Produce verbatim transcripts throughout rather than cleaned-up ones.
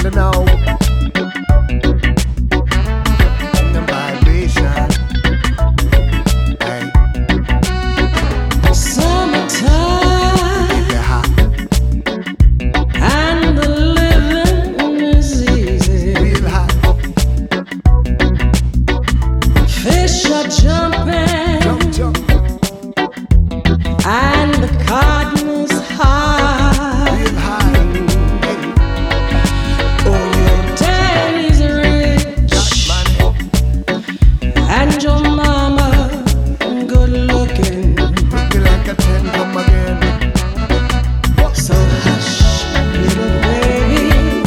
feel it now. In the vibration. Hey. Summertime. Keep it hot. And the living is easy. Real hot. Fish are jumping. Jump, jump. And the cotton is high. Real high. Hey. Oh, your daddy's rich. Got money. And your mama good looking. Feel like a ten come again. So hush, little baby,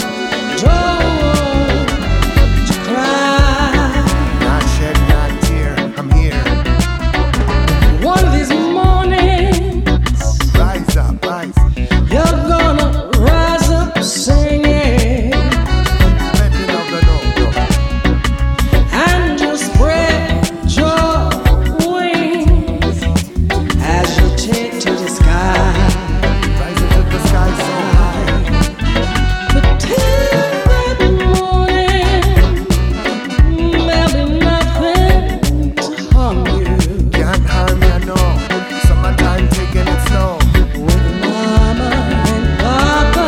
don't you cry. Not shed, not tear. I'm here. One of these mornings, Rise up, rise. you're gonna rise up singing, Let me know the no, no. and you spread your wings as you take to the sky. Rising to the sky so high. But till that morning, there'll be nothing to harm you. Can't harm ya, no. Summertime taking it slow. With mama and papa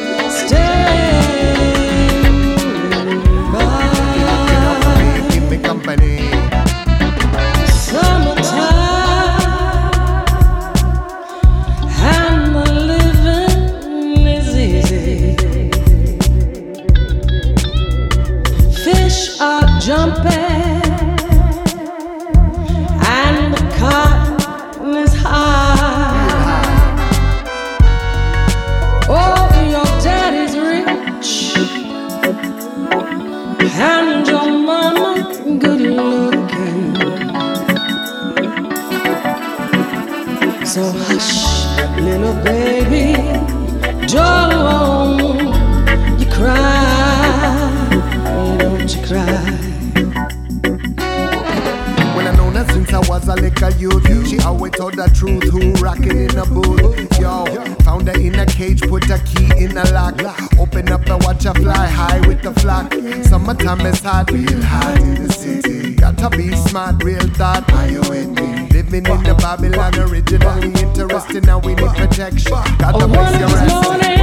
staying Get up for by. me, keep me company. Summertime and the living is easy. Fish are jumping and the cotton is high. Oh, your daddy's rich and your mama good looking. So hush, little baby, don't you cry, don't you cry. When I known her since I was a little youth, she always told the truth. Who rockin' in a booth? Yo, found her in a cage, put a key in a lock. Open up and watch her fly high with the flock. Summertime is hot, real hot in the city. Gotta be smart, real thought. Are you with me? Living in the Babylon, originally interesting. Now we need protection. Gotta Oh, one place of your these rest. mornings,